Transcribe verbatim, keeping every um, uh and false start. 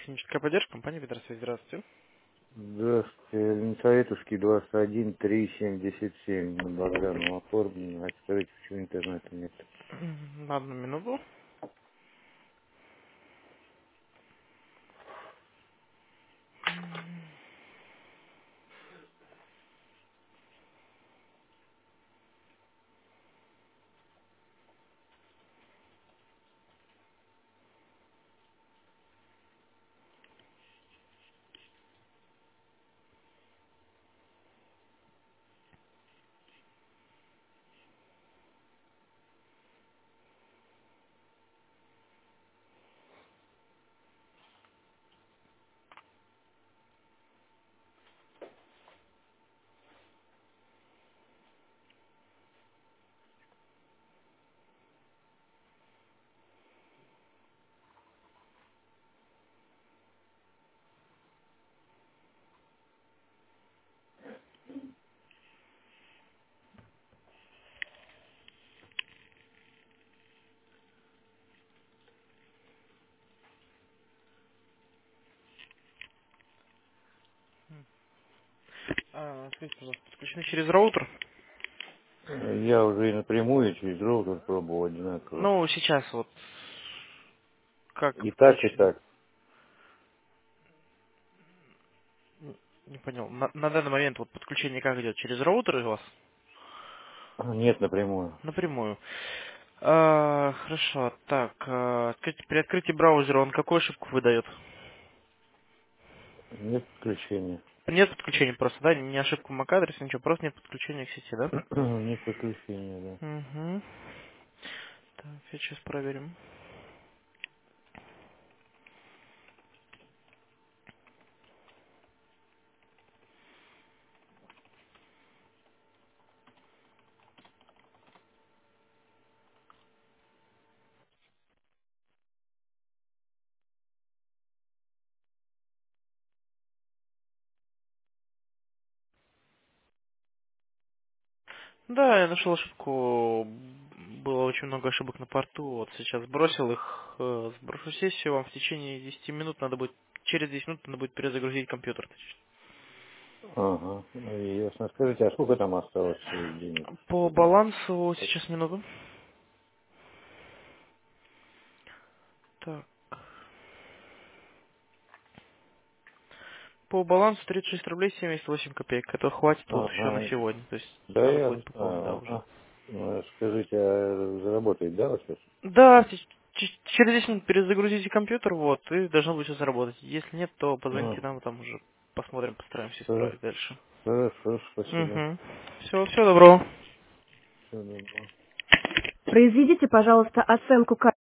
Техническая поддержка, компания Петросвязь, здравствуйте. Здравствуйте, Елизаветушки, двадцать один три семьдесят семь на Богданова оформлено. А скажите, почему интернета нет? Мгм, На одну минуту. А, скажите, пожалуйста, подключены через роутер? Я уже и напрямую, и через роутер пробовал одинаково. Ну, сейчас вот как И так, и подключение? так. Н- Не понял. На, на данный момент вот подключение как идет? Через роутер у вас? Нет, напрямую. Напрямую. А, хорошо, так, а, скажите, при открытии браузера он какую ошибку выдает? Нет подключения. Нет подключения просто, да? Не ошибку MAC-адреса, ничего, просто нет подключения к сети, да? Нет подключения, да. Угу. Так, сейчас проверим. Да, я нашел ошибку. Было очень много ошибок на порту. Вот сейчас сбросил их. э, Сброшу сессию. Вам в течение десяти минут надо будет, через десять минут надо будет перезагрузить компьютер. Ага, ну, ясно. Скажите, а сколько там осталось э, денег По сегодня? балансу, сейчас минуту. Так. По балансу тридцать шесть рублей семьдесят восемь копеек. Это хватит вот еще на Ага, сегодня. То есть да, надо я будет пополнить, да, знаю. уже. Ага. Ну, скажите, а заработает, да, вот сейчас? Да, ч- ч- через десять минут перезагрузите компьютер, вот, и должно будет все заработать. Если нет, то позвоните Ну, нам, там уже посмотрим, постараемся хорошо, исправить дальше. хорошо, спасибо. Угу. Все, все доброго. Всего доброго. Произведите, пожалуйста, оценку